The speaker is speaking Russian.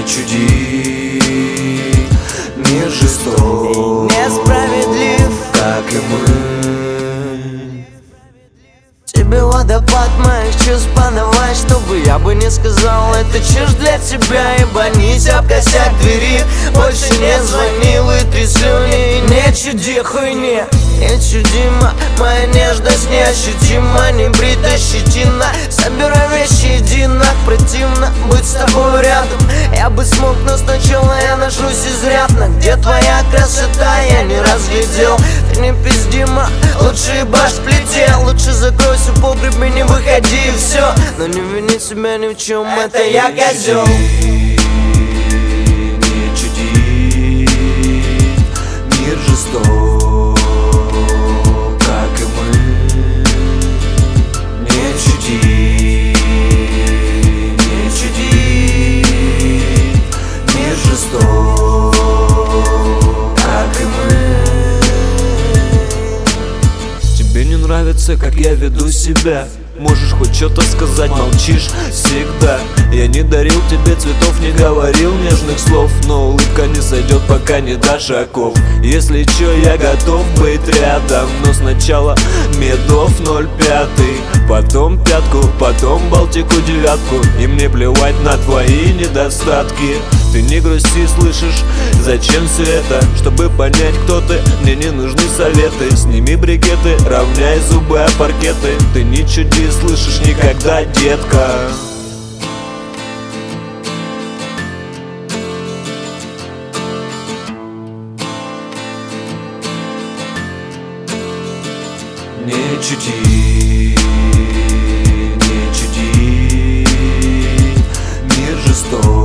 чуди. Мир жесток, несправедлив, как и мы. тебе водопад моих чувств подавай, чтобы я бы не сказал, это чушь для тебя. Ибо нельзя об косяк двери, больше не звони, вытри слюни и не чуди хуйни. Нечудима моя нежность, неощутима, не брита щетина. Собирай вещи едино, противно быть с тобой рядом. Я бы смог, но сначала я ношусь изрядно. Где твоя красота, я не разглядел. Ты не пиздима, лучше ебашь в плите. Лучше закройся в погребе, не выходи и все. Но не вини себя ни в чем, это я козел. Не чуди, мир жесток, как и мы. Не чуди, не чуди, мир жесток, как и мы. Тебе не нравится, как я веду себя? Можешь хоть что-то сказать, молчишь всегда. Я не дарил тебе цветов, не говорил нежных слов, но улыбка не сойдет, пока не дашь шагов. Если чё, я готов быть рядом, но сначала медов 0,5, потом пятку, потом Балтику 9. И мне плевать на твои недостатки. Ты не грусти, слышишь? Зачем все это? Чтобы понять, кто ты, мне не нужны советы. Сними брикеты, равняй зубы о паркеты. Ты не чуди, слышишь, никогда, детка. Не чуди, не чуди, мир жесток.